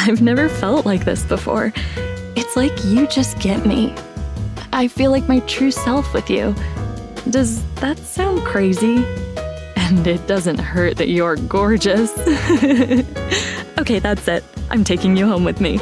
I've never felt like this before. It's like you just get me. I feel like my true self with you. Does that sound crazy? And it doesn't hurt that you're gorgeous. Okay, that's it. I'm taking you home with me.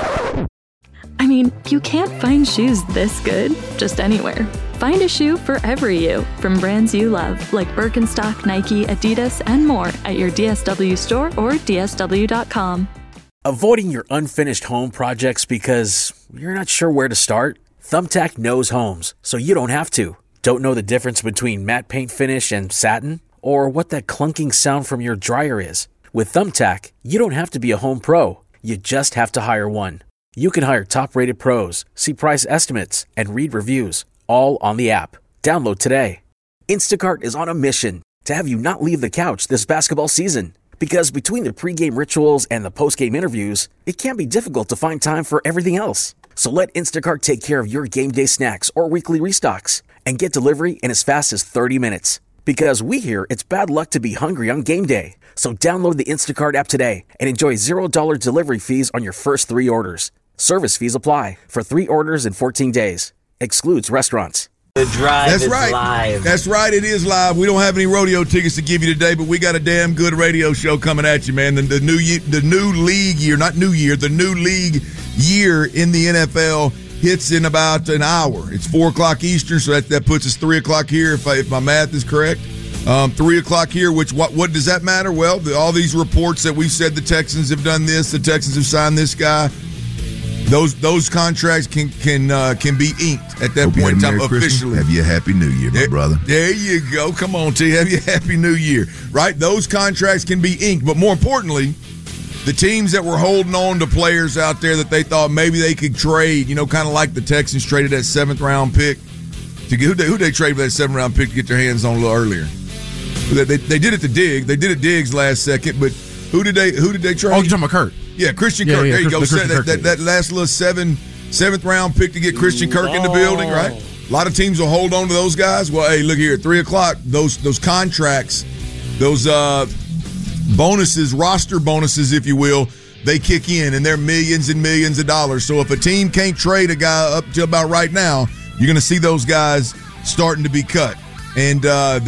I mean, you can't find shoes this good just anywhere. Find a shoe for every you from brands you love, like Birkenstock, Nike, Adidas, and more at your DSW store or DSW.com. Avoiding your unfinished home projects because you're not sure where to start? Thumbtack knows homes, so you don't have to. Don't know the difference between matte paint finish and satin? Or what that clunking sound from your dryer is? With Thumbtack, you don't have to be a home pro. You just have to hire one. You can hire top-rated pros, see price estimates, and read reviews, all on the app. Download today. Instacart is on a mission to have you not leave the couch this basketball season. Because between the pregame rituals and the postgame interviews, it can be difficult to find time for everything else. So let Instacart take care of your game day snacks or weekly restocks and get delivery in as fast as 30 minutes. Because we hear it's bad luck to be hungry on game day. So download the Instacart app today and enjoy $0 delivery fees on your first 3 orders. Service fees apply for 3 orders in 14 days. Excludes restaurants. The drive is right. Live. That's right. It is live. We don't have any rodeo tickets to give you today, but we got a damn good radio show coming at you, man. The new league year, not new year, the new league year in the NFL hits in about an hour. It's 4 o'clock Eastern, so that puts us 3 o'clock here, if my math is correct. 3 o'clock here, which what does that matter? Well, all these reports that we've said the Texans have done this, the Texans have signed this guy. Those contracts can be inked at that point in time officially. Have you a happy new year, my brother. There you go. Come on, T. Have you a happy new year. Right? Those contracts can be inked. But more importantly, the teams that were holding on to players out there that they thought maybe they could trade, kind of like the Texans traded that 7th-round pick. Who they traded for that 7th-round pick to get their hands on a little earlier? They did it to Diggs. They did it Diggs last second, but who did they trade? Oh, you're talking about Kirk. Yeah, Christian Kirk. There you go. That last little 7th round pick to get Christian Kirk in the building, right? A lot of teams will hold on to those guys. Well, hey, look here, at 3 o'clock, those contracts, those bonuses, roster bonuses, if you will, they kick in, and they're millions and millions of dollars. So if a team can't trade a guy up to about right now, you're going to see those guys starting to be cut. And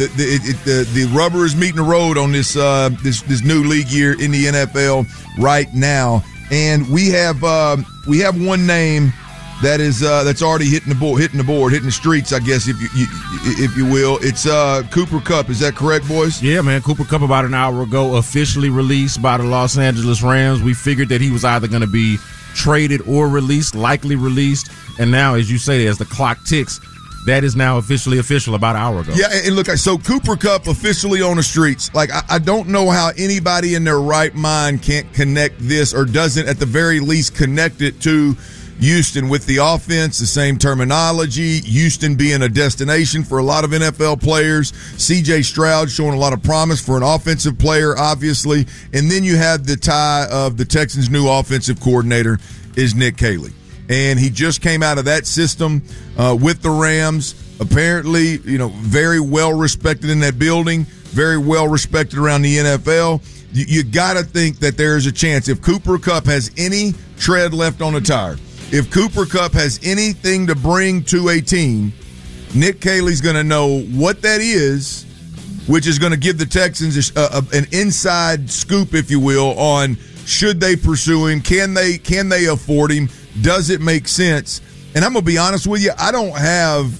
the rubber is meeting the road on this new league year in the NFL right now. And we have one name that is that's already hitting the streets, I guess, if you will. It's Cooper Kupp. Is that correct, boys? Yeah, man. Cooper Kupp about an hour ago officially released by the Los Angeles Rams. We figured that he was either going to be traded or released, likely released. And now, as you say, as the clock ticks, that is now officially official about an hour ago. Yeah, and look, so Cooper Kupp officially on the streets. Like, I don't know how anybody in their right mind can't connect this or doesn't at the very least connect it to Houston with the offense, the same terminology, Houston being a destination for a lot of NFL players, C.J. Stroud showing a lot of promise for an offensive player, obviously, and then you have the tie of the Texans' new offensive coordinator is Nick Caley. And he just came out of that system with the Rams. Apparently, very well respected in that building, very well respected around the NFL. You got to think that there is a chance if Cooper Kupp has any tread left on the tire, if Cooper Kupp has anything to bring to a team, Nick Caley's going to know what that is, which is going to give the Texans an inside scoop, if you will, on should they pursue him, can they afford him. Does it make sense? And I'm going to be honest with you, I don't have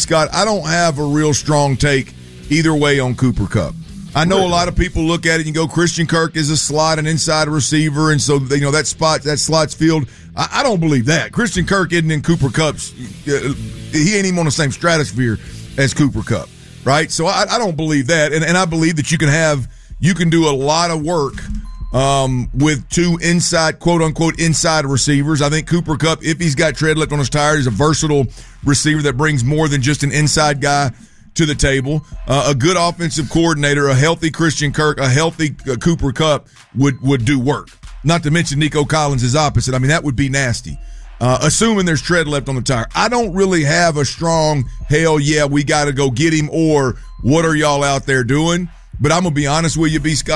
a real strong take either way on Cooper Kupp. I know a lot of people look at it and go, Christian Kirk is a slot, an inside receiver, and so that slot's filled. I don't believe that. Christian Kirk isn't in Cooper Kupp's. He ain't even on the same stratosphere as Cooper Kupp, right? So I don't believe that, and I believe that you can do a lot of work with 2 inside, quote-unquote, inside receivers. I think Cooper Kupp, if he's got tread left on his tire, is a versatile receiver that brings more than just an inside guy to the table. A good offensive coordinator, a healthy Christian Kirk, a healthy Cooper Kupp would do work. Not to mention Nico Collins is opposite. I mean, that would be nasty. Assuming there's tread left on the tire. I don't really have a strong, hell yeah, we got to go get him, or what are y'all out there doing? But I'm going to be honest with you, B. Scott,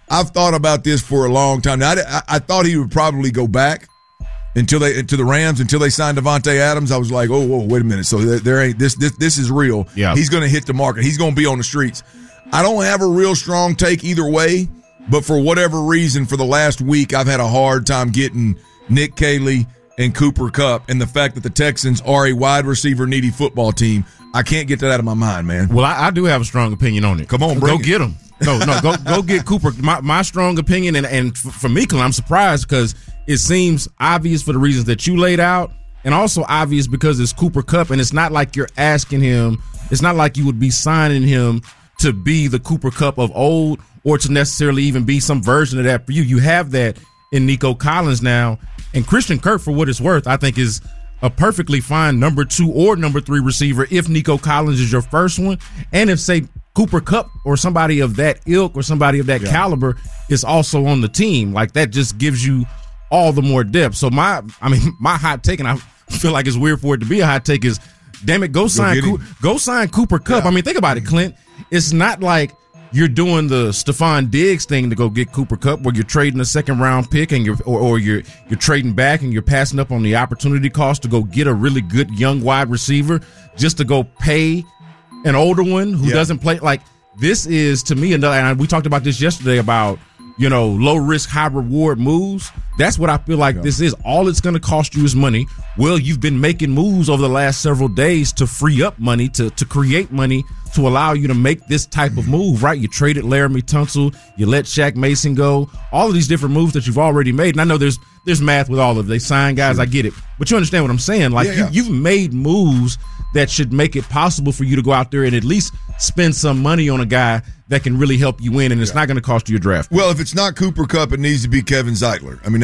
I've thought about this for a long time. Now, I thought he would probably go back to the Rams until they signed Davante Adams. I was like, oh, whoa, wait a minute. So there ain't this is real. Yeah. He's going to hit the market. He's going to be on the streets. I don't have a real strong take either way, but for whatever reason, for the last week, I've had a hard time getting Nick Caley and Cooper Kupp, and the fact that the Texans are a wide receiver needy football team. I can't get that out of my mind, man. Well, I do have a strong opinion on it. Come on, go get him. No, go get Cooper. My strong opinion, and for me, I'm surprised because it seems obvious for the reasons that you laid out, and also obvious because it's Cooper Kupp, and it's not like you're asking him. It's not like you would be signing him to be the Cooper Kupp of old, or to necessarily even be some version of that for you. You have that in Nico Collins now, and Christian Kirk, for what it's worth, I think is a perfectly fine number 2 or number 3 receiver if Nico Collins is your first one, and if, say, Cooper Kupp or somebody of that ilk or somebody of that caliber is also on the team. Like, that just gives you all the more depth. So my hot take, and I feel like it's weird for it to be a hot take, is, damn it, go sign Cooper Kupp. Yeah. I mean, think about it, Clint. It's not like you're doing the Stephon Diggs thing to go get Cooper Kupp, where you're trading a second-round pick and you're trading back and you're passing up on the opportunity cost to go get a really good young wide receiver just to go pay an older one who doesn't play. Like, this is, to me, another, and we talked about this yesterday about, low-risk, high-reward moves. That's what I feel like this is. All it's going to cost you is money. Well, you've been making moves over the last several days to free up money, to create money, to allow you to make this type of move, right? You traded Laramie Tunsil, you let Shaq Mason go, all of these different moves that you've already made. And I know there's math with all of it. They sign guys, I get it. But you understand what I'm saying. Like, you've made moves that should make it possible for you to go out there and at least spend some money on a guy that can really help you win, and it's not going to cost you your draft. Well, if it's not Cooper Kupp, it needs to be Kevin Zeitler. I mean,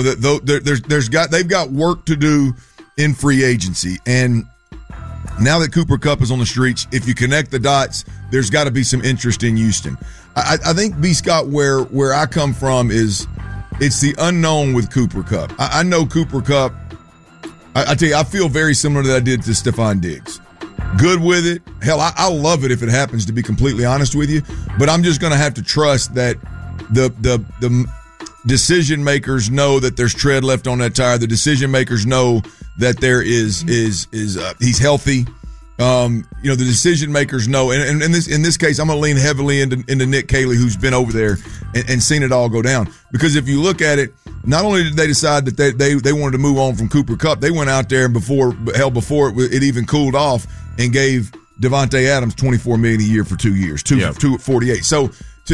they've got work to do in free agency, and now that Cooper Kupp is on the streets, if you connect the dots, there's got to be some interest in Houston. I think, B. Scott, where I come from is it's the unknown with Cooper Kupp. I know Cooper Kupp. I tell you, I feel very similar to that I did to Stephon Diggs. Good with it. Hell, I love it if it happens, to be completely honest with you. But I'm just going to have to trust that the decision makers know that there's tread left on that tire. The decision makers know that there is he's healthy. The decision makers know, and in this case, I'm going to lean heavily into Nick Caley, who's been over there and seen it all go down. Because if you look at it, not only did they decide that they wanted to move on from Cooper Kupp, they went out there and before it even cooled off, and gave Davante Adams $24 million a year for 2 years, two at 48. So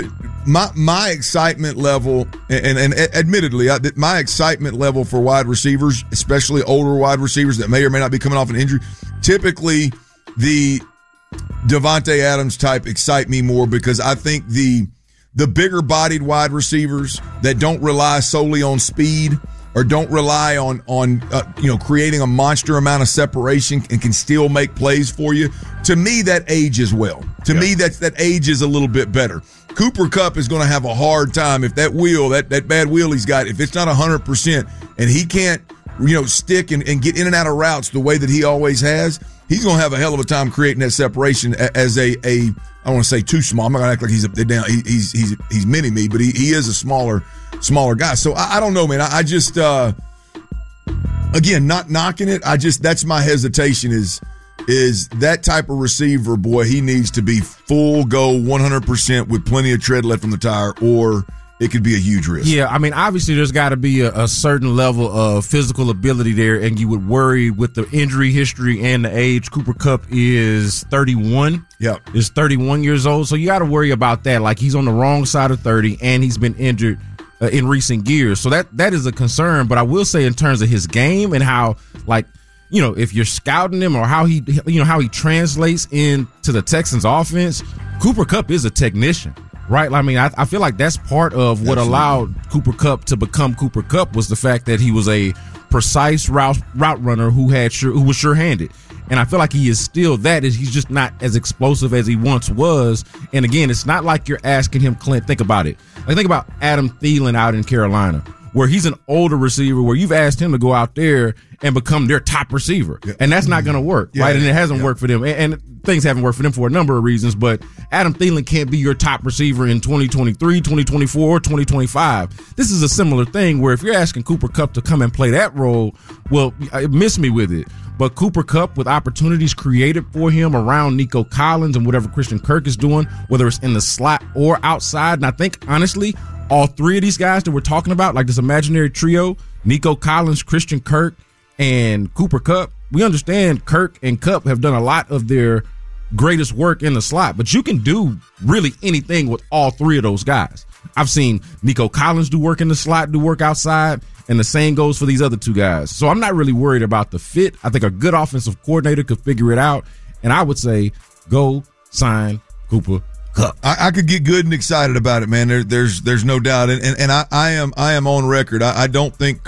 my excitement level, and admittedly, my excitement level for wide receivers, especially older wide receivers that may or may not be coming off an injury, typically the Davante Adams type excite me more, because I think the bigger bodied wide receivers that don't rely solely on speed or don't rely on creating a monster amount of separation and can still make plays for you, to me that ages well. To me that ages a little bit better. Cooper Kupp is going to have a hard time if that wheel, that bad wheel he's got, if it's not 100% and he can't stick and get in and out of routes the way that he always has, he's going to have a hell of a time creating that separation as I don't want to say too small. I'm not going to act like he's mini me, but he is a smaller guy. So I don't know, man. I just again, not knocking it. That's my hesitation is that type of receiver, boy, he needs to be full go 100% with plenty of tread left on the tire, or it could be a huge risk. Yeah, I mean, obviously there's got to be a certain level of physical ability there, and you would worry with the injury history and the age. Cooper Kupp is 31. Yeah. Is 31 years old, so you got to worry about that. Like, he's on the wrong side of 30, and he's been injured in recent years. So that is a concern, but I will say in terms of his game and how, like, if you're scouting him or how he translates into the Texans offense, Cooper Kupp is a technician. Right, I mean, I feel like that's part of what allowed Cooper Kupp to become Cooper Kupp, was the fact that he was a precise route runner who was sure-handed, and I feel like he is still that. He's just not as explosive as he once was. And again, it's not like you're asking him, Clint. Think about it. Like, think about Adam Thielen out in Carolina, where he's an older receiver where you've asked him to go out there and become their top receiver. Yeah. And that's not going to work, right? And it hasn't worked for them. And things haven't worked for them for a number of reasons, but Adam Thielen can't be your top receiver in 2023, 2024, 2025. This is a similar thing where if you're asking Cooper Kupp to come and play that role, well, miss me with it. But Cooper Kupp, with opportunities created for him around Nico Collins and whatever Christian Kirk is doing, whether it's in the slot or outside, and I think, honestly, all three of these guys that we're talking about, like this imaginary trio, Nico Collins, Christian Kirk, and Cooper Kupp, we understand Kirk and Kupp have done a lot of their greatest work in the slot, but you can do really anything with all three of those guys. I've seen Nico Collins do work in the slot, do work outside, and the same goes for these other two guys. So I'm not really worried about the fit. I think a good offensive coordinator could figure it out, and I would say go sign Cooper Kupp. I could get good and excited about it, man. There's no doubt, and I am on record. I don't think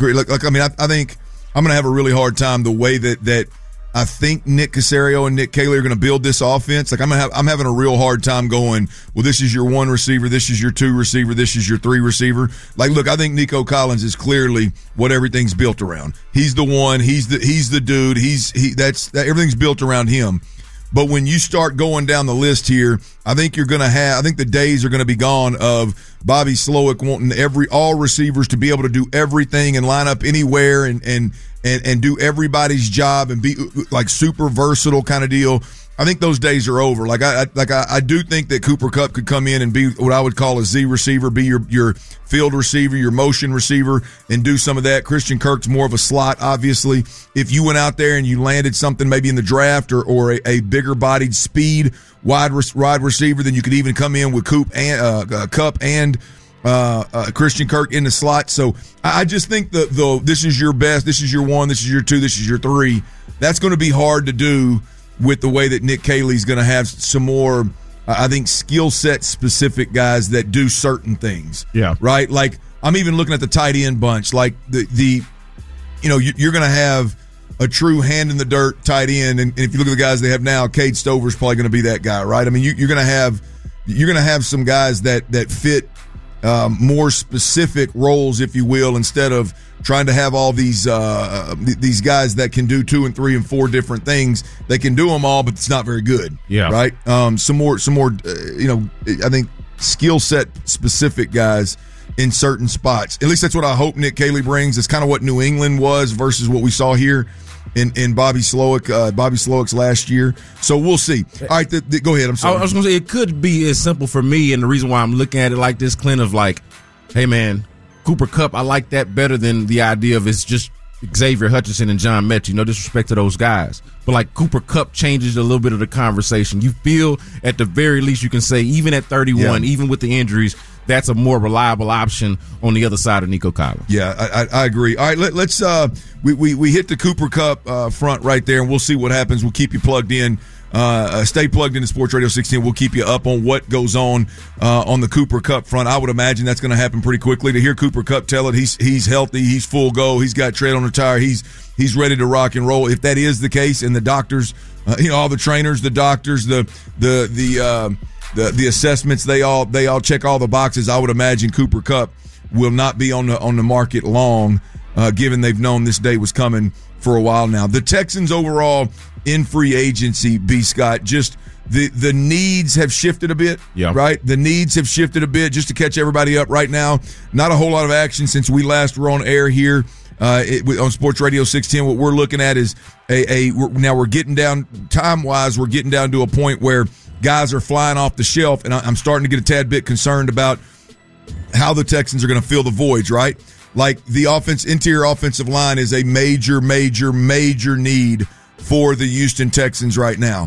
I think I'm going to have a really hard time the way that I think Nick Caserio and Nick Caley are going to build this offense. Like I'm having a real hard time going, well, this is your one receiver, this is your two receiver, this is your three receiver. Like, look, I think Nico Collins is clearly what everything's built around. He's the one, he's the dude, everything's built around him. But when you start going down the list here, I think the days are going to be gone of Bobby Slowick wanting all receivers to be able to do everything and line up anywhere and do everybody's job and be like super versatile kind of deal. I think those days are over. I do think that Cooper Kupp could come in and be what I would call a Z receiver, be your field receiver, your motion receiver, and do some of that. Christian Kirk's more of a slot, obviously. If you went out there and you landed something maybe in the draft or a bigger bodied speed wide receiver, then you could even come in with Kupp and Christian Kirk in the slot. So I just think this is your best, this is your one, this is your two, this is your three. That's going to be hard to do with the way that Nick Caley's going to have some more, I think, skill set specific guys that do certain things. Yeah. Right? Like, I'm even looking at the tight end bunch. Like, you're going to have a true hand in the dirt tight end. And if you look at the guys they have now, Cade Stover's probably going to be that guy, right? I mean, you're going to have some guys that fit more specific roles, if you will, instead of trying to have all these guys that can do 2 and 3 and 4 different things. They can do them all, but it's not very good. Yeah. Right. Some more. I think skill set specific guys in certain spots. At least that's what I hope Nick Caley brings. It's kind of what New England was versus what we saw here in Bobby Slowick's last year. So we'll see. All right, go ahead. I'm sorry. I was going to say it could be as simple for me, and the reason why I'm looking at it like this, Clint, of like, hey man, Cooper Kupp, I like that better than the idea of it's just Xavier Hutchinson and John Mechie. No disrespect to those guys, but like Cooper Kupp changes a little bit of the conversation. You feel at the very least you can say, even at 31, even with the injuries, that's a more reliable option on the other side of Nico Collins. Yeah, I agree. All right, let's we hit the Cooper Kupp front right there, and we'll see what happens. We'll keep you plugged in. Stay plugged into Sports Radio 16. We'll keep you up on what goes on the Cooper Kupp front. I would imagine that's going to happen pretty quickly. To hear Cooper Kupp tell it, he's healthy, he's full go, he's got tread on the tire, he's ready to rock and roll. If that is the case, and the doctors, all the trainers, the doctors, the assessments, they all check all the boxes. I would imagine Cooper Kupp will not be on the market long, given they've known this day was coming for a while now. The Texans overall in free agency, B. Scott, just the needs have shifted a bit, right? The needs have shifted a bit. Just to catch everybody up right now, not a whole lot of action since we last were on air here on Sports Radio 610. What we're looking at is now we're getting down, time-wise, we're getting down to a point where guys are flying off the shelf, and I'm starting to get a tad bit concerned about how the Texans are going to fill the voids, right? Like the interior offensive line is a major, major, major need for the Houston Texans right now.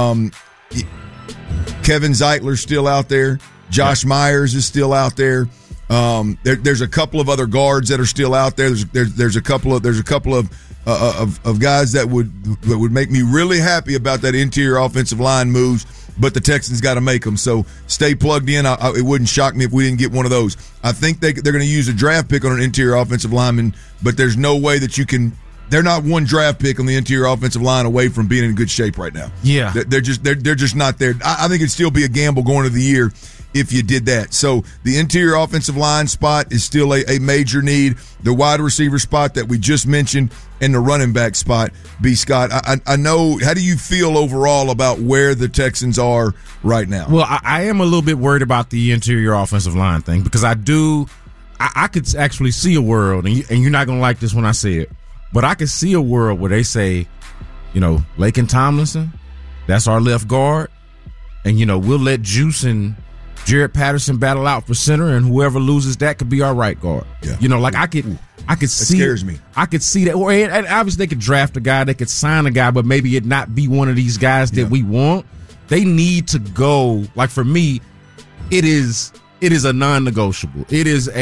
Kevin Zeitler's still out there. Josh Myers is still out there. There's a couple of other guards that are still out there. There's a couple of guys that would make me really happy about that interior offensive line moves, but the Texans got to make them. So stay plugged in. It wouldn't shock me if we didn't get one of those. I think they're going to use a draft pick on an interior offensive lineman, but there's no way that you can. They're not one draft pick on the interior offensive line away from being in good shape right now. Yeah, they're just not there. I think it'd still be a gamble going into the year if you did that. So the interior offensive line spot is still a major need. The wide receiver spot that we just mentioned and the running back spot, B. Scott. I know, how do you feel overall about where the Texans are right now? Well, I am a little bit worried about the interior offensive line thing because I could actually see a world, and you're not going to like this when I say it, but I could see a world where they say, Laken Tomlinson, that's our left guard, and, we'll let Juice and Jaret Patterson battle out for center, and whoever loses that could be our right guard. Yeah. I could see. That scares me. I could see that. And obviously, they could draft a guy, they could sign a guy, but maybe it not be one of these guys that we want. They need to go. Like for me, it is a non-negotiable. It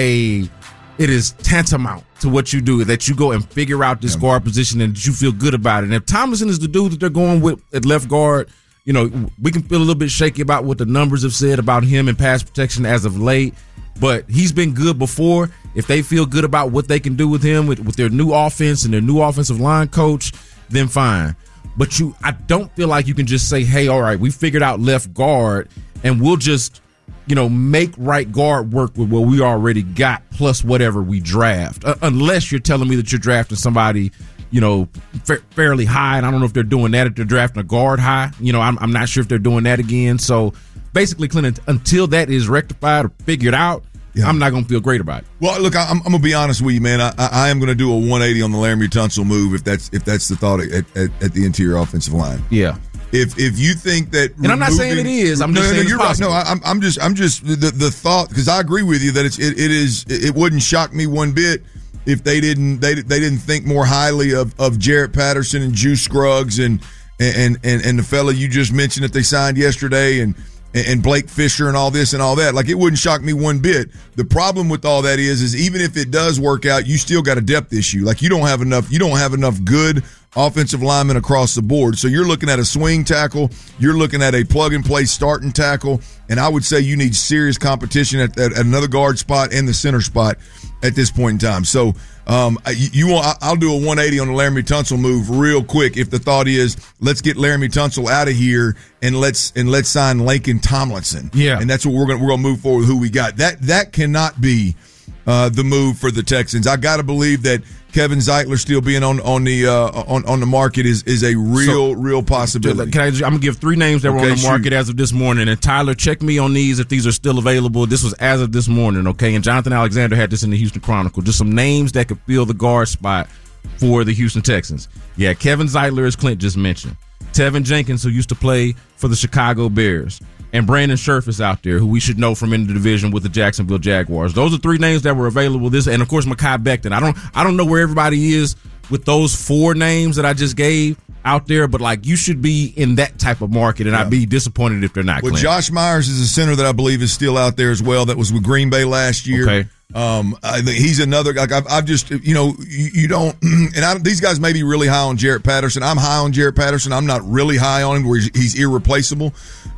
is tantamount to what you do, that you go and figure out this guard position and that you feel good about it. And if Tomlinson is the dude that they're going with at left guard, we can feel a little bit shaky about what the numbers have said about him in pass protection as of late, but he's been good before. If they feel good about what they can do with him with their new offense and their new offensive line coach, then fine. But I don't feel like you can just say, hey, all right, we figured out left guard and we'll just, make right guard work with what we already got plus whatever we draft. Unless you're telling me that you're drafting somebody, fairly high, and I don't know if they're doing that, if they're drafting a guard high. I'm not sure if they're doing that again. So basically, Clinton, until that is rectified or figured out, I'm not going to feel great about it. Well, look, I'm going to be honest with you, man. I am going to do a 180 on the Laramie Tunsil move if that's the thought at the interior offensive line. Yeah. If you think that, and I'm not saying it is, I'm just saying you're right. No, I'm just the thought, because I agree with you that it wouldn't shock me one bit if they didn't think more highly of Jaret Patterson and Juice Scruggs and the fella you just mentioned that they signed yesterday and Blake Fisher and all this and all that. Like, it wouldn't shock me one bit. The problem with all that is even if it does work out, you still got a depth issue. Like, you don't have enough good offensive linemen across the board. So you're looking at a swing tackle, you're looking at a plug-and-play starting tackle, and I would say you need serious competition at another guard spot and the center spot at this point in time. So I'll do a 180 on the Laramie Tunsil move real quick if the thought is let's get Laramie Tunsil out of here and let's sign Laken Tomlinson. Yeah. And that's what we're gonna move forward with who we got. That cannot be the move for the Texans. I got to believe that Kevin Zeitler still being on the market is a real possibility. I'm gonna give three names that were on the market as of this morning. And Tyler, check me on these if these are still available. This was as of this morning, okay? And Jonathan Alexander had this in the Houston Chronicle. Just some names that could fill the guard spot for the Houston Texans. Yeah, Kevin Zeitler, as Clint just mentioned. Tevin Jenkins, who used to play for the Chicago Bears. And Brandon Scherff is out there, who we should know from in the division with the Jacksonville Jaguars. Those are three names that were available. And of course, Mekhi Becton. I don't know where everybody is with those four names that I just gave out there, but like, you should be in that type of market, and I'd be disappointed if they're not. Well, Josh Myers is a center that I believe is still out there as well. That was with Green Bay last year. Okay. I think he's another. Like, I've just, you don't. And these guys may be really high on Jaret Patterson. I'm high on Jaret Patterson. I'm not really high on him where he's irreplaceable.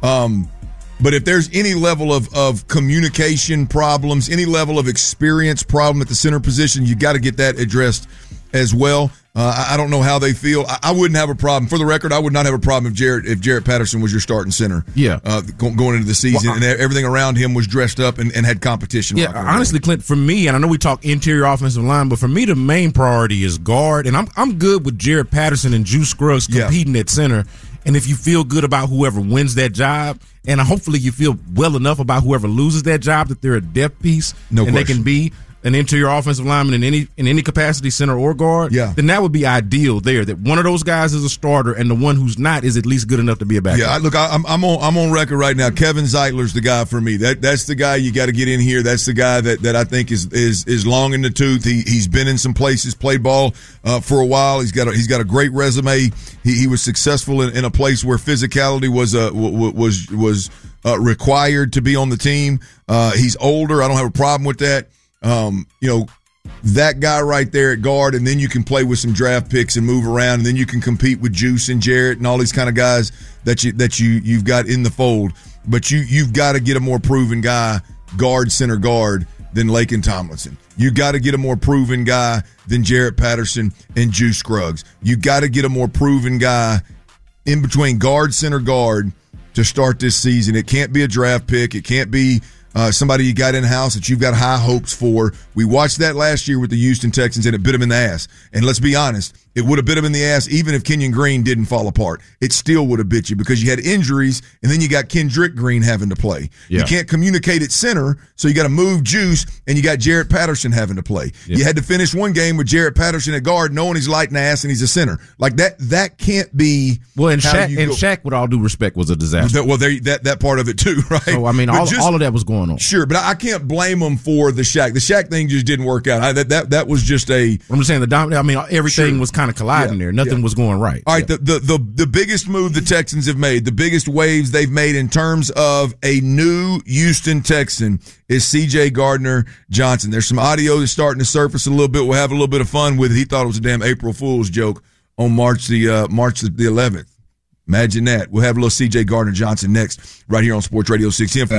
But if there's any level of communication problems, any level of experience problem at the center position, you got to get that addressed as well. I don't know how they feel. I wouldn't have a problem. For the record, I would not have a problem if Jaret Patterson was your starting center. Yeah. Going into the season, and everything around him was dressed up and had competition. Yeah, honestly, Clint, for me, and I know we talk interior offensive line, but for me, the main priority is guard. And I'm good with Jaret Patterson and Juice Scruggs competing at center. And if you feel good about whoever wins that job, and hopefully you feel well enough about whoever loses that job that they're a depth piece, they can be an interior offensive lineman in any capacity, center or guard, then that would be ideal there. That one of those guys is a starter, and the one who's not is at least good enough to be a backup. Yeah, look, I'm on record right now. Kevin Zeitler's the guy for me. That's the guy you got to get in here. That's the guy that I think is long in the tooth. He's been in some places, played ball for a while. He's got a great resume. He was successful in a place where physicality was required to be on the team. He's older. I don't have a problem with that. That guy right there at guard, and then you can play with some draft picks and move around, and then you can compete with Juice and Jaret and all these kind of guys that you've got in the fold. But you've got to get a more proven guy, center guard, than Laken Tomlinson. You got to get a more proven guy than Jaret Patterson and Juice Scruggs. You got to get a more proven guy in between center guard to start this season. It can't be a draft pick. It can't be somebody you got in-house that you've got high hopes for. We watched that last year with the Houston Texans, and it bit them in the ass. And let's be honest, it would have bit them in the ass even if Kenyon Green didn't fall apart. It still would have bit you because you had injuries, and then you got Kendrick Green having to play. Yeah. You can't communicate at center, so you got to move Juice, and you got Jarrett Patterson having to play. Yeah. You had to finish one game with Jarrett Patterson at guard, knowing he's light in the ass and he's a center. Like that can't be. Well, and Shaq, with all due respect, was a disaster. Well, that part of it too, right? So I mean, all of that was going on. Sure, but I can't blame them for the Shaq. The Shaq thing just didn't work out. That was just a. I'm just saying everything was kind of colliding there. Nothing was going right. All right, the biggest move the Texans have made, the biggest waves they've made in terms of a new Houston Texan is C.J. Gardner-Johnson. There's some audio that's starting to surface a little bit. We'll have a little bit of fun with it. He thought it was a damn April Fool's joke on March the 11th. Imagine that. We'll have a little C.J. Gardner-Johnson next, right here on Sports Radio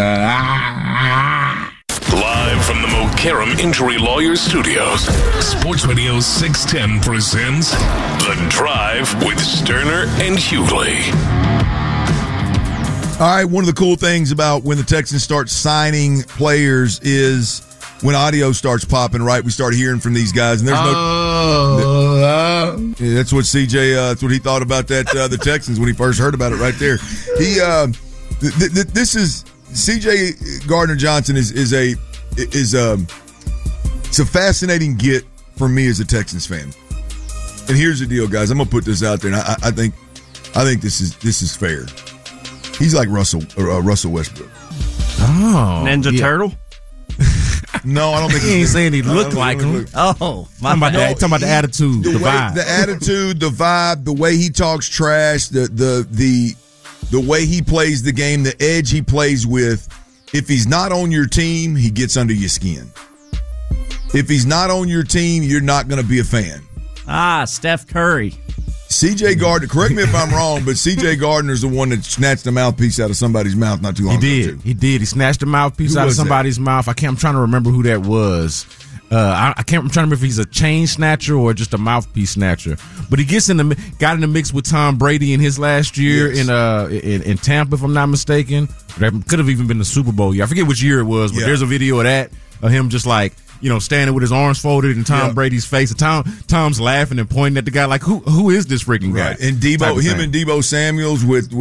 610. Live from the Mokaram Injury Lawyers Studios, Sports Radio 610 presents The Drive with Sterner and Hughley. All right, one of the cool things about when the Texans start signing players is when audio starts popping, right? We start hearing from these guys, and there's that's what CJ, that's what he thought about that, the Texans when he first heard about it right there. This is C.J. Gardner-Johnson is a fascinating get for me as a Texans fan. And here's the deal, guys. I'm gonna put this out there, and I think this is fair. He's like Russell Westbrook. Oh, Ninja Turtle. No, I don't think he ain't saying he looked like him. Oh, talking about the attitude, the vibe, the attitude, the vibe, the way he talks trash, the way he plays the game, the edge he plays with. If he's not on your team, he gets under your skin. If he's not on your team, you're not going to be a fan. Steph Curry. C.J. Gardner, correct me if I'm wrong, but C.J. Gardner's the one that snatched the mouthpiece out of somebody's mouth not too long ago. He did. He snatched the mouthpiece out of somebody's mouth. I'm trying to remember who that was. I'm trying to remember if he's a chain snatcher or just a mouthpiece snatcher. But he got in the mix with Tom Brady in his last year in Tampa, if I'm not mistaken. That could have even been the Super Bowl year. I forget which year it was, but there's a video of that, of him just like, standing with his arms folded in Tom Brady's face. And Tom's laughing and pointing at the guy like, who is this freaking guy? Right. And Deebo Samuels with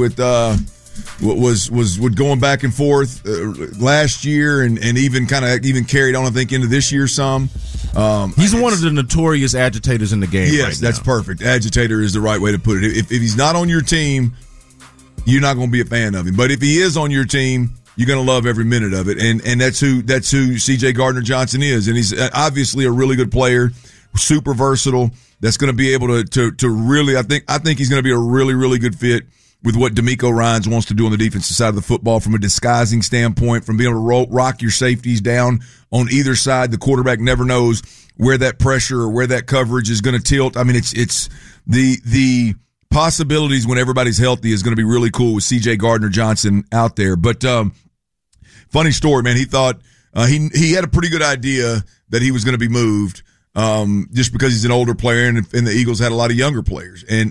was going back and forth last year and even carried on, I think, into this year some. He's one of the notorious agitators in the game. Yes, right that's perfect. Agitator is the right way to put it. If he's not on your team, you're not going to be a fan of him. But if he is on your team, you're going to love every minute of it. And that's who C.J. Gardner-Johnson is. And he's obviously a really good player, super versatile, that's going to be able to really, I think he's going to be a really, really good fit with what DeMeco Ryans wants to do on the defensive side of the football from a disguising standpoint, from being able to rock your safeties down on either side. The quarterback never knows where that pressure or where that coverage is going to tilt. I mean, it's the possibilities when everybody's healthy is going to be really cool with C.J. Gardner-Johnson out there. But funny story, man. He thought he had a pretty good idea that he was going to be moved just because he's an older player and the Eagles had a lot of younger players. And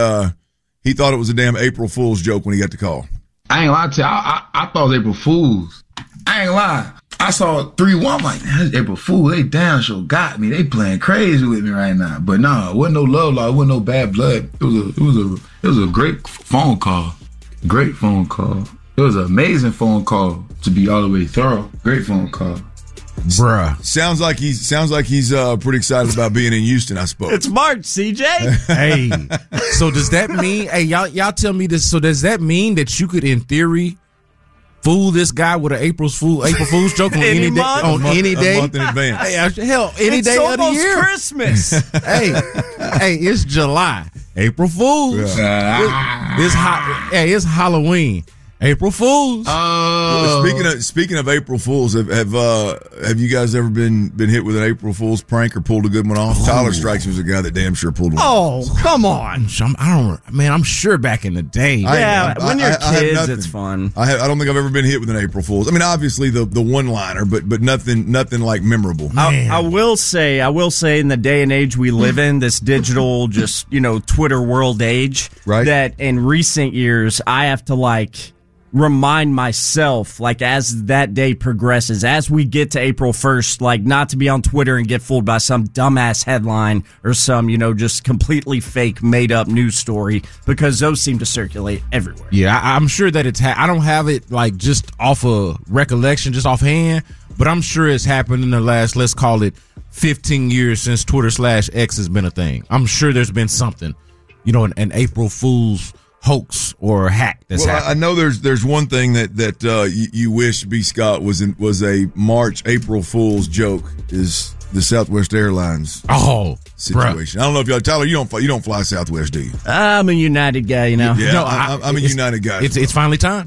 he thought it was a damn April Fool's joke when he got the call. I ain't gonna lie to you. I thought it was April Fool's. I ain't lying. I saw 3-1. I'm like, man, it's April Fool. They damn sure got me. They playing crazy with me right now. But no, it wasn't no love law. It wasn't no bad blood. It was a great phone call. Great phone call. It was an amazing phone call to be all the way thorough. Great phone call. Bruh. Sounds like he's pretty excited about being in Houston, I suppose. It's March, CJ. Hey. So does that mean, y'all tell me this, so does that mean that you could, in theory, fool this guy with an April Fool's joke on any day? On any day? A month in advance. Hey, hell, any day of the year. It's almost Christmas. hey, it's July. April Fool's. Yeah. It's Halloween. April Fools. Speaking of April Fools, have you guys ever been hit with an April Fool's prank or pulled a good one off? Tyler Strikes was a guy that damn sure pulled one off. Oh, come on! I'm sure back in the day. Yeah, when you're kids, it's fun. I don't think I've ever been hit with an April Fool's. I mean, obviously the one liner, but nothing like memorable. I will say, in the day and age we live in, this digital, just Twitter world age, right? That in recent years I have to remind myself, like, as that day progresses, as we get to April 1st, like, not to be on Twitter and get fooled by some dumbass headline or some, just completely fake, made-up news story, because those seem to circulate everywhere. Yeah, I'm sure that it's I don't have it, like, just off of recollection, just offhand, but I'm sure it's happened in the last, let's call it, 15 years since Twitter/X has been a thing. I'm sure there's been something, an April Fool's hoax or hack that's happened. I know there's one thing that you wish B. Scott was a March April Fool's joke is the Southwest Airlines situation. Bruh. I don't know if y'all, Tyler, you don't fly Southwest, do you? I'm a United guy, Yeah, No, I'm a United guy. It's finally time.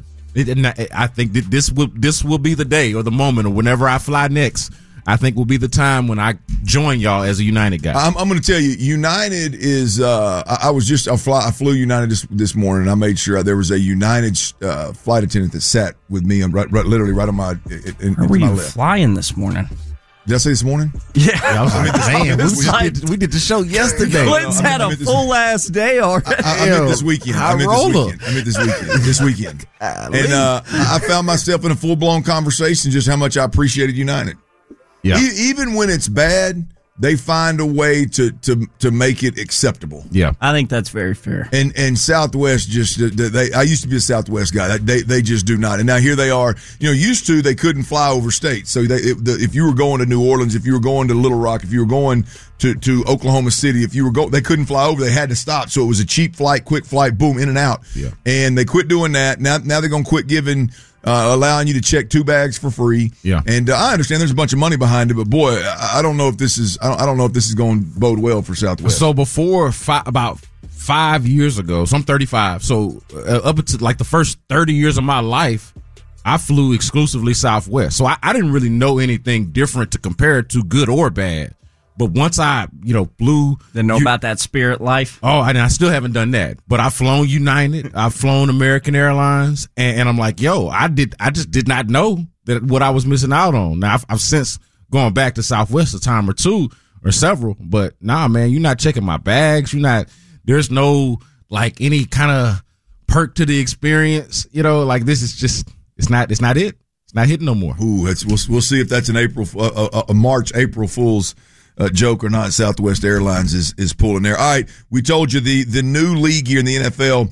I think that this will be the day or the moment or whenever I fly next. I think will be the time when I join y'all as a United guy. I'm going to tell you, United is. I flew United this morning. I made sure there was a United flight attendant that sat with me. I'm literally right on my. Where were you flying this morning? Did I say this morning? Yeah, I was like, man, we did the show yesterday. Clint's had a full ass day already. I meant this weekend. I meant this weekend. And I found myself in a full blown conversation just how much I appreciated United. Yeah. Even when it's bad, they find a way to make it acceptable. Yeah, I think that's very fair. And Southwest I used to be a Southwest guy. They just do not. And now here they are. Used to they couldn't fly over state. So if you were going to New Orleans, if you were going to Little Rock, if you were going to Oklahoma City, if you were they couldn't fly over. They had to stop. So it was a cheap flight, quick flight, boom, in and out. Yeah. And they quit doing that. Now they're going to quit giving. Allowing you to check 2 bags for free. Yeah. And I understand there's a bunch of money behind it, but boy, I don't know if this is I don't know if this is going to bode well for Southwest. So before about 5 years ago, so I'm 35. So up until like the first 30 years of my life, I flew exclusively Southwest. So I didn't really know anything different to compare it to, good or bad. But once I, flew. Didn't know about that Spirit life. Oh, and I still haven't done that. But I've flown United. I've flown American Airlines. And I'm like, I just did not know that what I was missing out on. Now, I've since gone back to Southwest a time or two or several. But nah, man, you're not checking my bags. There's no, like, any kind of perk to the experience. This is just, it's not it. It's not hitting no more. Ooh, we'll see if that's an a March April Fool's joke or not. Southwest Airlines is pulling there. All right, we told you the new league year in the NFL.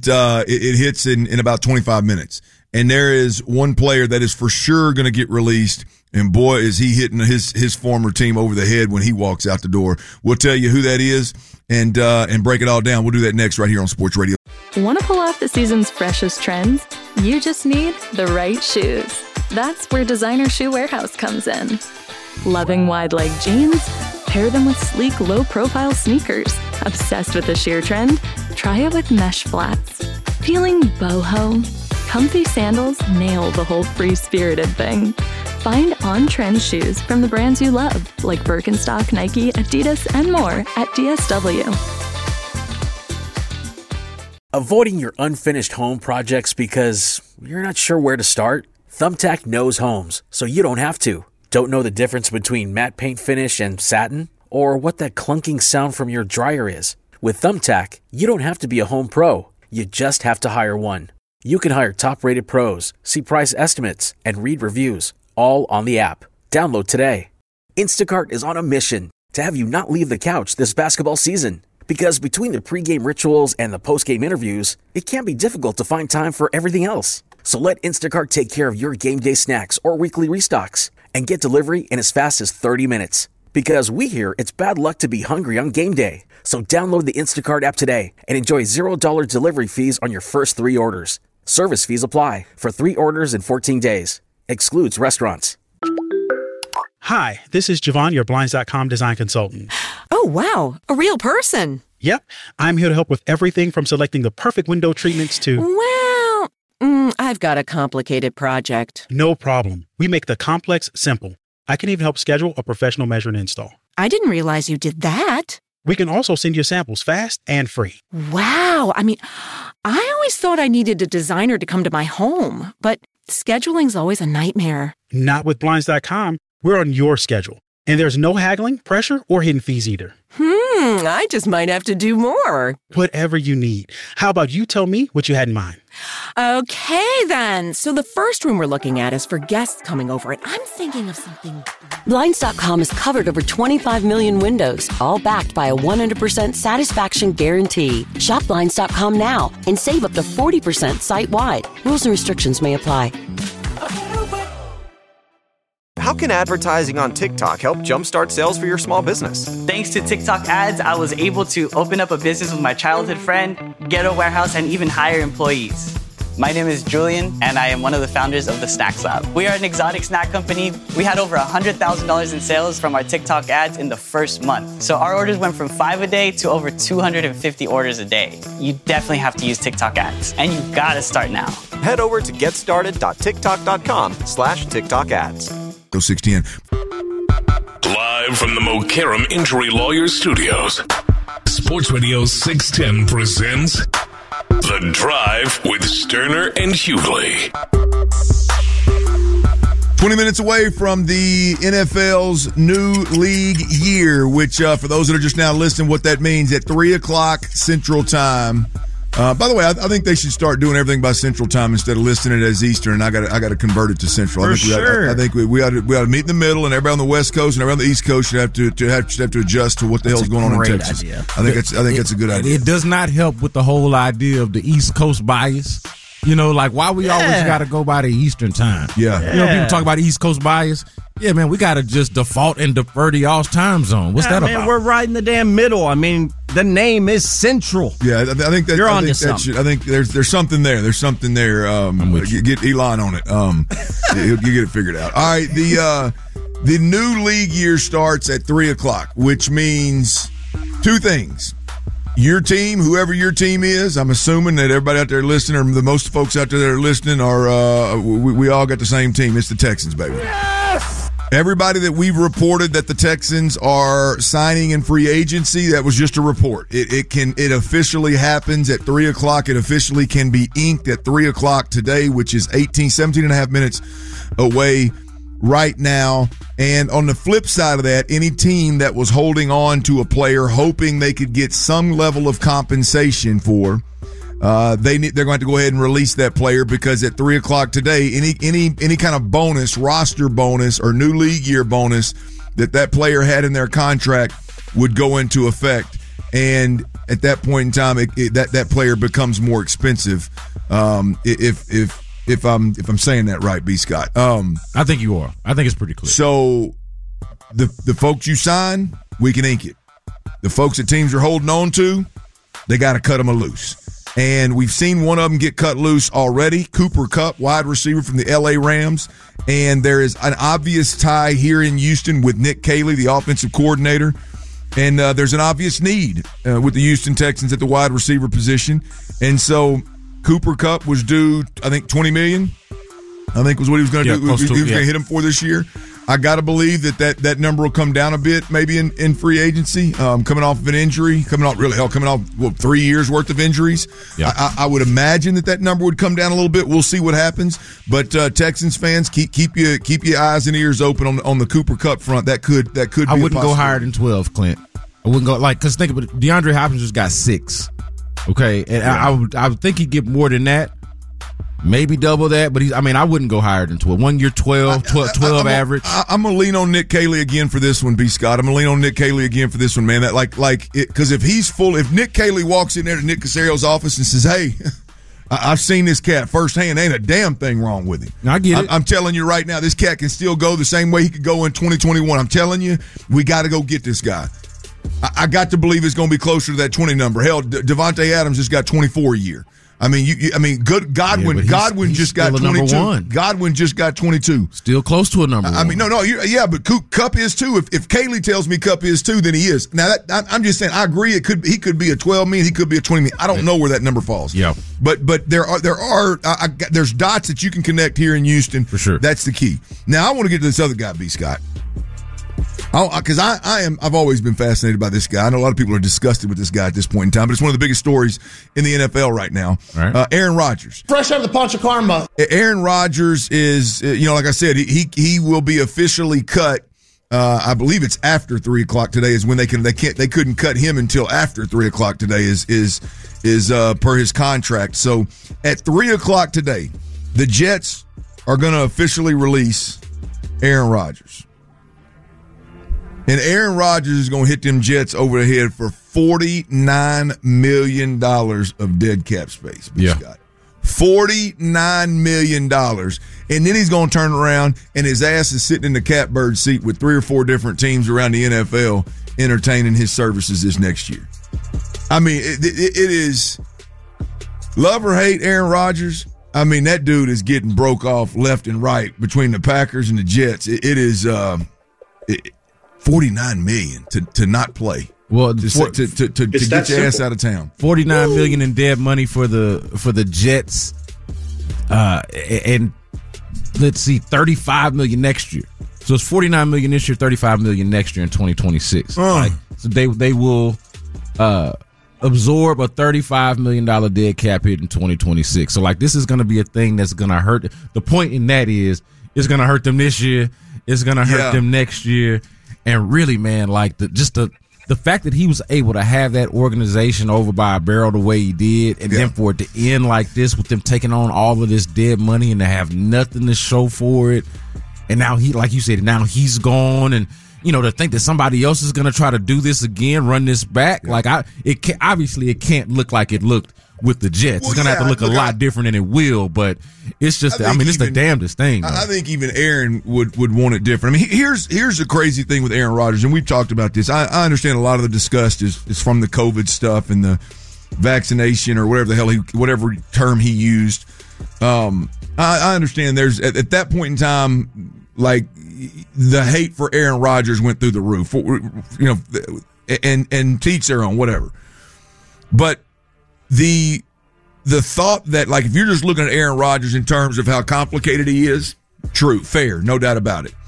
It hits in about 25 minutes, and there is one player that is for sure going to get released. And boy, is he hitting his former team over the head when he walks out the door. We'll tell you who that is and break it all down. We'll do that next right here on Sports Radio. Want to pull off the season's freshest trends? You just need the right shoes. That's where Designer Shoe Warehouse comes in. Loving wide leg jeans? Pair them with sleek, low-profile sneakers. Obsessed with the sheer trend? Try it with mesh flats. Feeling boho? Comfy sandals nail the whole free-spirited thing. Find on-trend shoes from the brands you love, like Birkenstock, Nike, Adidas, and more at DSW. Avoiding your unfinished home projects because you're not sure where to start? Thumbtack knows homes, so you don't have to. Don't know the difference between matte paint finish and satin? Or what that clunking sound from your dryer is? With Thumbtack, you don't have to be a home pro. You just have to hire one. You can hire top-rated pros, see price estimates, and read reviews, all on the app. Download today. Instacart is on a mission to have you not leave the couch this basketball season. Because between the pregame rituals and the postgame interviews, it can be difficult to find time for everything else. So let Instacart take care of your game day snacks or weekly restocks and get delivery in as fast as 30 minutes. Because we hear it's bad luck to be hungry on game day. So download the Instacart app today and enjoy $0 delivery fees on your first 3 orders. Service fees apply for 3 orders in 14 days. Excludes restaurants. Hi, this is Javon, your Blinds.com design consultant. Oh, wow. A real person. Yep. I'm here to help with everything from selecting the perfect window treatments to... Well, I've got a complicated project. No problem. We make the complex simple. I can even help schedule a professional measure and install. I didn't realize you did that. We can also send you samples fast and free. Wow. I mean, I always thought I needed a designer to come to my home, but scheduling's always a nightmare. Not with Blinds.com. We're on your schedule. And there's no haggling, pressure, or hidden fees either. I just might have to do more. Whatever you need. How about you tell me what you had in mind? Okay, then. So the first room we're looking at is for guests coming over, and I'm thinking of something. Blinds.com has covered over 25 million windows, all backed by a 100% satisfaction guarantee. Shop Blinds.com now and save up to 40% site-wide. Rules and restrictions may apply. How can advertising on TikTok help jumpstart sales for your small business? Thanks to TikTok ads, I was able to open up a business with my childhood friend, get a warehouse, and even hire employees. My name is Julian, and I am one of the founders of the Snacks Lab. We are an exotic snack company. We had over $100,000 in sales from our TikTok ads in the first month. So our orders went from 5 a day to over 250 orders a day. You definitely have to use TikTok ads, and you gotta start now. Head over to getstarted.tiktok.com/TikTok ads. 610. Live from the Mokaram Injury Lawyers Studios, Sports Radio 610 presents The Drive with Sterner and Hughley. 20 minutes away from the NFL's new league year, which for those that are just now listening, what that means at 3 o'clock Central Time. By the way, I think they should start doing everything by Central Time instead of listing it as Eastern. And I got to convert it to Central. I think we ought to meet in the middle, and everybody on the West Coast and everybody on the East Coast should have to adjust to what the hell's going on in Texas. Idea. I think that's a good idea. It does not help with the whole idea of the East Coast bias. You know, like why we always got to go by the Eastern time. Yeah. You know, people talk about East Coast bias. Yeah, man, we got to just default and defer to y'all's time zone. What's that about? We're right in the damn middle. I mean, the name is Central. Yeah, I think that you're onto something. I think there's something there. There's something there. Get Elon on it. You get it figured out. All right, the new league year starts at 3 o'clock, which means two things. Your team, whoever your team is, I'm assuming that everybody out there listening, or the most folks out there that are listening, are we all got the same team. It's the Texans, baby. Yes! Everybody that we've reported that the Texans are signing in free agency, that was just a report. It officially happens at 3 o'clock. It officially can be inked at 3 o'clock today, which is 17 and a half minutes away right now. And on the flip side of that, any team that was holding on to a player hoping they could get some level of compensation for, they're going to have to go ahead and release that player, because at 3 o'clock today, any kind of bonus, roster bonus or new league year bonus that player had in their contract would go into effect. And at that point in time, that player becomes more expensive. If I'm saying that right, B. Scott. I think you are. I think it's pretty clear. So the folks you sign, we can ink it. The folks that teams are holding on to, they got to cut them loose. And we've seen one of them get cut loose already. Cooper Kupp, wide receiver from the LA Rams. And there is an obvious tie here in Houston with Nick Caley, the offensive coordinator. And there's an obvious need with the Houston Texans at the wide receiver position. And so Cooper Kupp was due, I think, $20 million. I think was what he was going to do. He was going to hit him for this year. I got to believe that number will come down a bit, maybe in free agency, coming off of an injury, coming off 3 years worth of injuries. Yeah. I would imagine that number would come down a little bit. We'll see what happens. But Texans fans, keep your eyes and ears open on the Cooper Kupp front. That could be. I wouldn't go higher than 12, Clint. I wouldn't go because think about it. DeAndre Hopkins just got 6. Okay, and yeah. I would think he'd get more than that. Maybe double that, but I wouldn't go higher than 12. 1 year 12 average. I'm gonna lean on Nick Caley again for this one, B. Scott. I'm gonna lean on Nick Caley again for this one, man. That because if Nick Caley walks in there to Nick Caserio's office and says, "Hey, I've seen this cat firsthand. Ain't a damn thing wrong with him." I get it. I'm telling you right now, this cat can still go the same way he could go in 2021. I'm telling you, we got to go get this guy. I got to believe it's going to be closer to that 20 number. Hell, Devontae Adams just got 24 a year. Godwin just got 22. Godwin just got 22. Still close to a number one. But Kupp is too. If Caley tells me Kupp is too, then he is. Now I'm just saying, I agree. He could be a 12 million. He could be a 20 million. I don't know where that number falls. Yeah. But there's dots that you can connect here in Houston. For sure. That's the key. Now I want to get to this other guy, B. Scott. Because I've always been fascinated by this guy. I know a lot of people are disgusted with this guy at this point in time, but it's one of the biggest stories in the NFL right now. Right. Aaron Rodgers, fresh out of the Poncha Karma. Aaron Rodgers is, like I said, he will be officially cut I believe it's after 3 o'clock today is when they couldn't cut him until after 3 o'clock today is per his contract. So at 3 o'clock today, the Jets are going to officially release Aaron Rodgers. And Aaron Rodgers is going to hit them Jets over the head for $49 million of dead cap space. Scott. $49 million. And then he's going to turn around and his ass is sitting in the catbird seat with 3 or 4 different teams around the NFL entertaining his services this next year. I mean, it is love or hate Aaron Rodgers. I mean, that dude is getting broke off left and right between the Packers and the Jets. It is $49 million to not play. Well, to get your ass out of town. $49 million in dead money for the Jets, and let's see, $35 million next year. So it's $49 million this year, $35 million next year in 2026. So they will absorb a $35 million dead cap hit in 2026. So this is going to be a thing that's going to hurt. The point in that is it's going to hurt them this year. It's going to hurt them next year. And really, man, the fact that he was able to have that organization over by a barrel the way he did, and then for it to end like this with them taking on all of this dead money and to have nothing to show for it, and now he, like you said, now he's gone, and to think that somebody else is going to try to do this again, run this back, obviously it can't look like it looked with the Jets. It's going to have to look a lot different than it will, but it's just, it's the damnedest thing. I think even Aaron would want it different. I mean, here's the crazy thing with Aaron Rodgers, and we've talked about this. I understand a lot of the disgust is from the COVID stuff and the vaccination or whatever the hell whatever term he used. I understand there's at that point in time, the hate for Aaron Rodgers went through the roof, and to each their own, whatever. But the thought that, if you're just looking at Aaron Rodgers in terms of how complicated he is, true, fair, no doubt about it.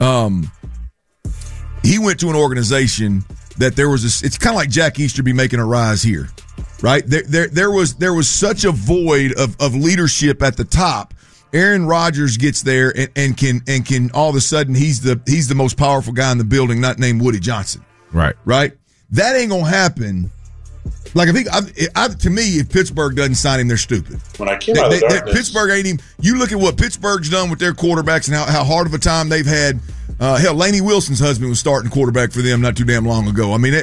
He went to an organization that it's kind of like Jack Easterby making a rise here, right? There was such a void of leadership at the top. Aaron Rodgers gets there and can all of a sudden he's the most powerful guy in the building, not named Woody Johnson. Right. That ain't gonna happen. To me, if Pittsburgh doesn't sign him, they're stupid. When I came out of darkness, Pittsburgh ain't even. You look at what Pittsburgh's done with their quarterbacks and how hard of a time they've had. Hell, Laney Wilson's husband was starting quarterback for them not too damn long ago. I mean,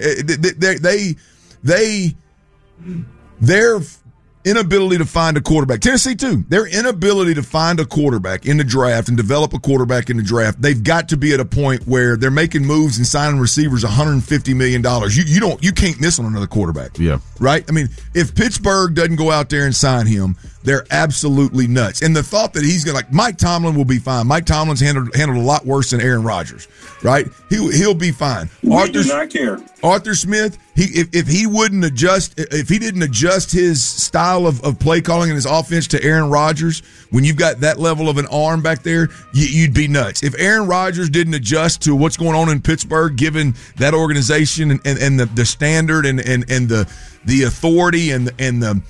their inability to find a quarterback. Tennessee too. Their inability to find a quarterback in the draft and develop a quarterback in the draft. They've got to be at a point where they're making moves and signing receivers $150 million. You can't miss on another quarterback. Yeah. Right? I mean, if Pittsburgh doesn't go out there and sign him, they're absolutely nuts. And the thought that he's going to, Mike Tomlin will be fine. Mike Tomlin's handled a lot worse than Aaron Rodgers, right? He'll be fine. We do not care. Arthur Smith, if he didn't adjust his style of play calling and his offense to Aaron Rodgers, when you've got that level of an arm back there, you'd be nuts. If Aaron Rodgers didn't adjust to what's going on in Pittsburgh, given that organization and the standard and the authority and the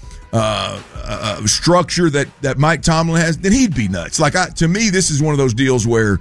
structure that Mike Tomlin has, then he'd be nuts. To me, this is one of those deals where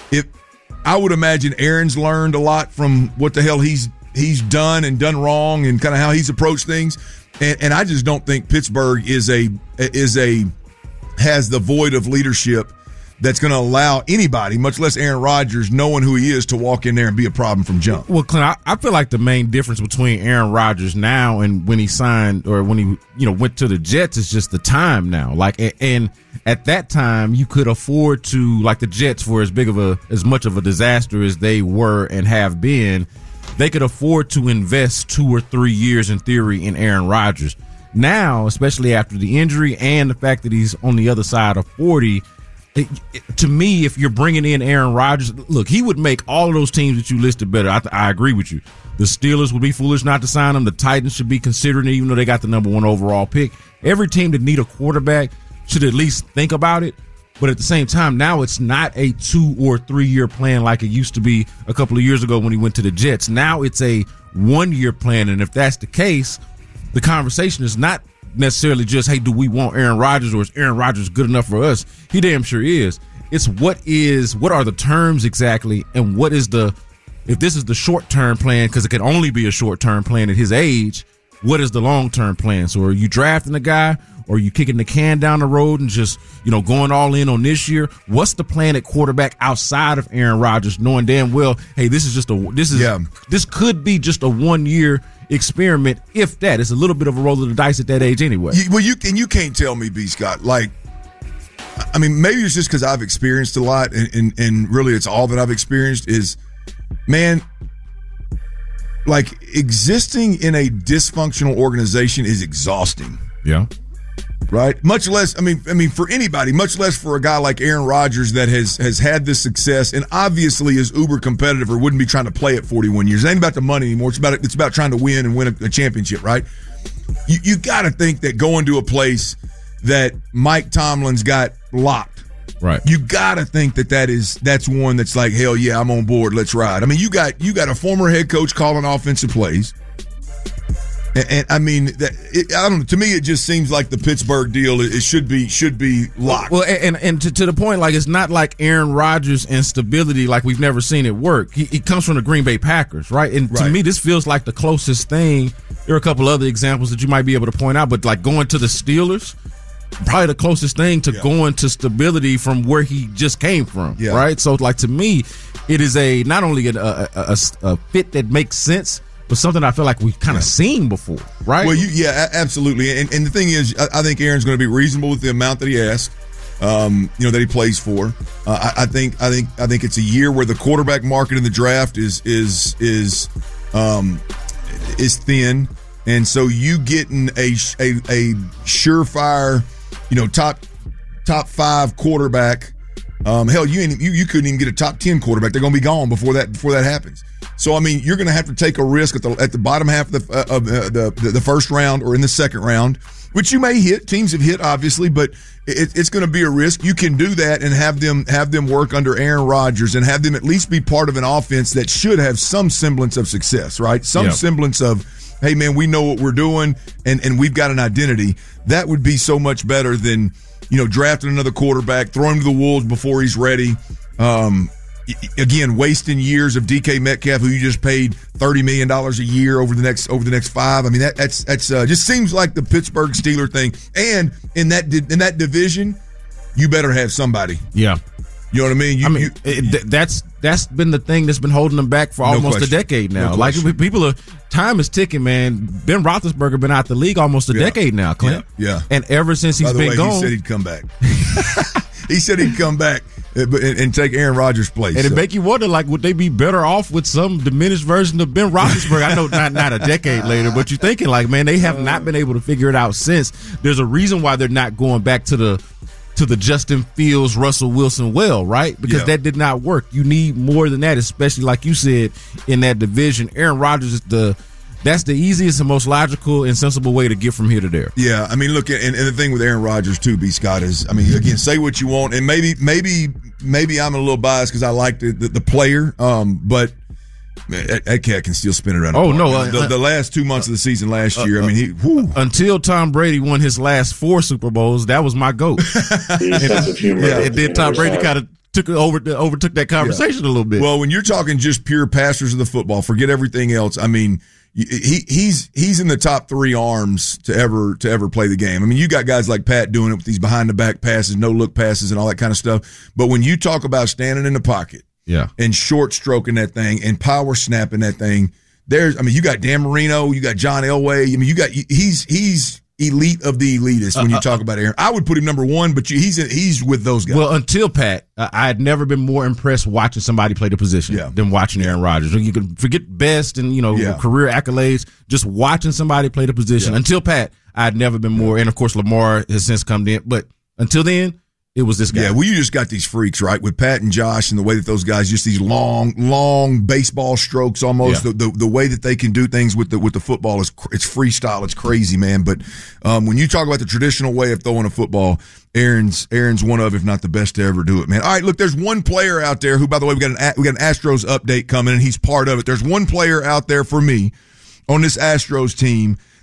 I would imagine Aaron's learned a lot from what the hell he's done and done wrong and kind of how he's approached things. And I just don't think Pittsburgh has the void of leadership that's going to allow anybody, much less Aaron Rodgers, knowing who he is, to walk in there and be a problem from jump. Well, Clint, I feel like the main difference between Aaron Rodgers now and when he signed or when he went to the Jets is just the time now. And at that time, you could afford to, the Jets, for as much of a disaster as they were and have been, they could afford to invest 2 or 3 years in theory in Aaron Rodgers. Now, especially after the injury and the fact that he's on the other side of 40, to me, if you're bringing in Aaron Rodgers, look, he would make all of those teams that you listed better. I agree with you. The Steelers would be foolish not to sign him. The Titans should be considering it, even though they got the number 1 overall pick. Every team that need a quarterback should at least think about it. But at the same time, now it's not a 2 or 3 year plan like it used to be a couple of years ago when he went to the Jets. Now it's a 1 year plan. And if that's the case, the conversation is not necessarily just, hey, do we want Aaron Rodgers or is Aaron Rodgers good enough for us? He damn sure is. It's what are the terms exactly, and what is if this is the short-term plan, because it can only be a short-term plan at his age, what is the long-term plan? So are you drafting a guy, or are you kicking the can down the road and just, going all in on this year? What's the plan at quarterback outside of Aaron Rodgers, knowing damn well, hey, this could be just a 1-year experiment, if that. It's a little bit of a roll of the dice at that age anyway. You can't tell me, B. Scott, maybe it's just because I've experienced a lot, and really it's all that I've experienced is, man, existing in a dysfunctional organization is exhausting. Yeah. Right? Much less, for anybody, much less for a guy like Aaron Rodgers that has had this success and obviously is uber competitive or wouldn't be trying to play at 41 years. It ain't about the money anymore. It's about trying to win and win a championship, right? You got to think that going to a place that Mike Tomlin's got locked, right? You got to think that's one that's like, hell yeah, I'm on board. Let's ride. You got a former head coach calling offensive plays. And I don't know. To me, it just seems like the Pittsburgh deal. It should be locked. Well, and to the point, it's not like Aaron Rodgers and stability. We've never seen it work. He comes from the Green Bay Packers, right? And to me, this feels like the closest thing. There are a couple other examples that you might be able to point out, but going to the Steelers, probably the closest thing to going to stability from where he just came from, right? So, to me, it is not only a fit that makes sense, but something I feel like we've kind of seen before, right? Well, absolutely. And the thing is, I think Aaron's going to be reasonable with the amount that he asked, that he plays for. I think it's a year where the quarterback market in the draft is thin, and so you getting a surefire, top 5 quarterback. Hell, you couldn't even get a top 10 quarterback. They're going to be gone before that happens. So you're going to have to take a risk at the bottom half of the first round or in the second round, which you may hit. Teams have hit, obviously, but it's going to be a risk. You can do that and have them work under Aaron Rodgers and have them at least be part of an offense that should have some semblance of success, right? Some semblance of, hey man, we know what we're doing and we've got an identity. That would be so much better than drafting another quarterback, throwing him to the wolves before he's ready. Again, wasting years of DK Metcalf, who you just paid $30 million a year over the next 5. That's just seems like the Pittsburgh Steelers thing. And in that division, you better have somebody. Yeah. You know what I mean? That's been the thing that's been holding them back for almost a decade now. Time is ticking, man. Ben Roethlisberger been out the league almost a decade now, Clint. Yeah. And ever since he's been gone, he said he'd come back. He said he'd come back and take Aaron Rodgers' place. And it make you wonder, would they be better off with some diminished version of Ben Roethlisberger? I know not a decade later, but you're thinking man, they have not been able to figure it out since. There's a reason why they're not going back to the Justin Fields, Russell Wilson right? Because that did not work. You need more than that, especially like you said, in that division. Aaron Rodgers is that's the easiest and most logical and sensible way to get from here to there. Yeah, look, and the thing with Aaron Rodgers too, B. Scott, is, again, say what you want, and maybe I'm a little biased because I like the player, but man, that cat can still spin it around. Oh no, the last 2 months of the season last year, until Tom Brady won his last 4 Super Bowls, that was my GOAT. And then Tom Brady kind of overtook that conversation a little bit. Well, when you're talking just pure passers of the football, forget everything else. He's in the top 3 arms to ever play the game. You got guys like Pat doing it with these behind the back passes, no look passes, and all that kind of stuff. But when you talk about standing in the pocket, and short stroking that thing and power snapping that thing, you got Dan Marino, you got John Elway. He's elite of the elitists when you talk about Aaron. I would put him number 1, but he's with those guys. Well, until Pat, I had never been more impressed watching somebody play the position than watching Aaron Rodgers. You can forget best and career accolades, just watching somebody play the position. Until Pat, I had never been more. And of course, Lamar has since come in, but until then, it was this guy. Yeah, well, you just got these freaks, right? With Pat and Josh and the way that those guys, just these long baseball strokes almost. Yeah. The way that they can do things with the football it's freestyle. It's crazy, man. But when you talk about the traditional way of throwing a football, Aaron's one of, if not the best to ever do it, man. All right, look, there's one player out there who, by the way, we got an Astros update coming, and he's part of it. There's one player out there for me on this Astros team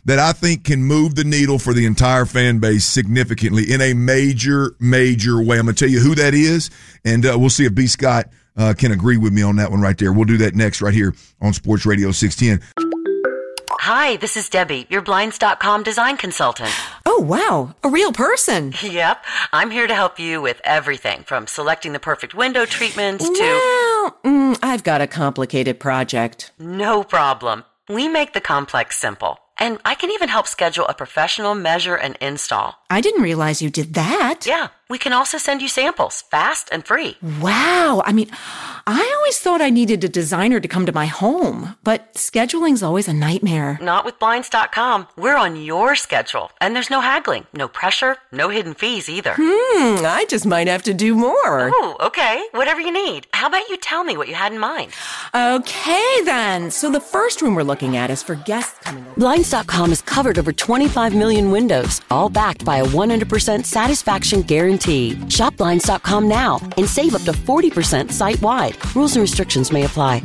that I think can move the needle for the entire fan base significantly in a major, major way. I'm going to tell you who that is, and we'll see if B. Scott can agree with me on that one right there. We'll do that next right here on Sports Radio 610. Hi, this is Debbie, your Blinds.com design consultant. Oh, wow. A real person. Yep. I'm here to help you with everything from selecting the perfect window treatments to... Well, I've got a complicated project. No problem. We make the complex simple. And I can even help schedule a professional measure and install. I didn't realize you did that. Yeah. We can also send you samples, fast and free. Wow. I mean, I always thought I needed a designer to come to my home, but scheduling's always a nightmare. Not with Blinds.com. We're on your schedule, and there's no haggling, no pressure, no hidden fees either. I just might have to do more. Oh, okay. Whatever you need. How about you tell me what you had in mind? Okay, then. So the first room we're looking at is for guests coming over. Blinds.com has covered over 25 million windows, all backed by a 100% satisfaction guarantee. Shop Blinds.com now and save up to 40% site-wide. Rules and restrictions may apply.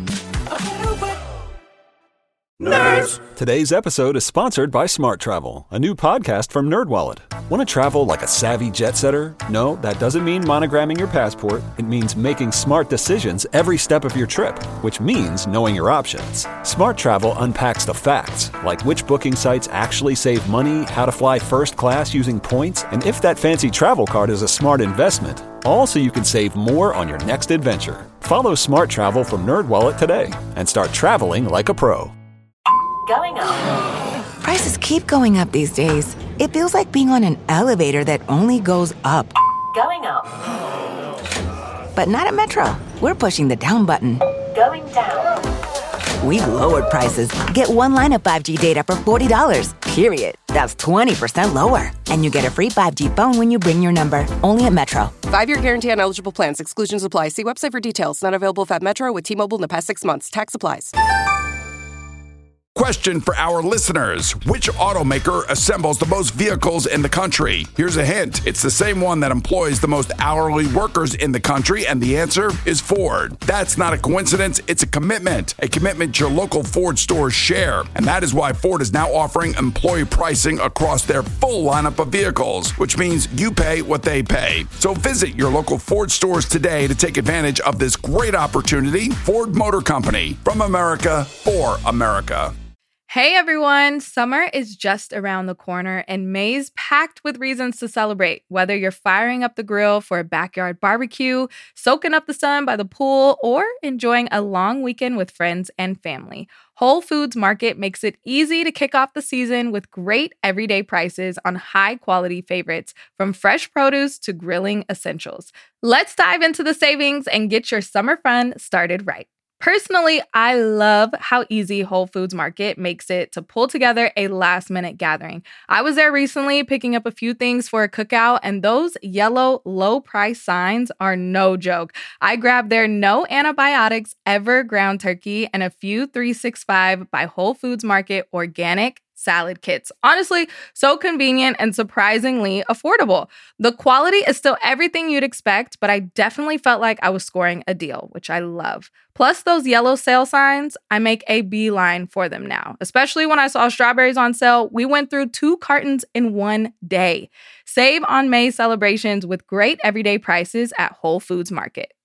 Nerds! Today's episode is sponsored by Smart Travel, a new podcast from NerdWallet. Want to travel like a savvy jet setter? No, that doesn't mean monogramming your passport. It means making smart decisions every step of your trip, which means knowing your options. Smart Travel unpacks the facts, like which booking sites actually save money, how to fly first class using points, and if that fancy travel card is a smart investment. All so you can save more on your next adventure. Follow Smart Travel from NerdWallet today and start traveling like a pro. Going up. Prices keep going up these days. It feels like being on an elevator that only goes up. Going up. But not at Metro. We're pushing the down button. Going down. We've lowered prices. Get one line of 5G data for $40, period. That's 20% lower. And you get a free 5G phone when you bring your number. Only at Metro. 5-year guarantee on eligible plans. Exclusions apply. See website for details. Not available at Metro with T-Mobile in the past 6 months. Tax applies. Question for our listeners. Which automaker assembles the most vehicles in the country? Here's a hint. It's the same one that employs the most hourly workers in the country, and the answer is Ford. That's not a coincidence. It's a commitment your local Ford stores share. And that is why Ford is now offering employee pricing across their full lineup of vehicles, which means you pay what they pay. So visit your local Ford stores today to take advantage of this great opportunity. Ford Motor Company, from America for America. Hey everyone, summer is just around the corner and May's packed with reasons to celebrate. Whether you're firing up the grill for a backyard barbecue, soaking up the sun by the pool, or enjoying a long weekend with friends and family, Whole Foods Market makes it easy to kick off the season with great everyday prices on high-quality favorites, from fresh produce to grilling essentials. Let's dive into the savings and get your summer fun started right. Personally, I love how easy Whole Foods Market makes it to pull together a last-minute gathering. I was there recently picking up a few things for a cookout, and those yellow low-price signs are no joke. I grabbed their no antibiotics ever ground turkey and a few 365 by Whole Foods Market organic salad kits. Honestly, so convenient and surprisingly affordable. The quality is still everything you'd expect, but I definitely felt like I was scoring a deal, which I love. Plus those yellow sale signs, I make a beeline for them now. Especially when I saw strawberries on sale, we went through 2 cartons in one day. Save on May celebrations with great everyday prices at Whole Foods Market.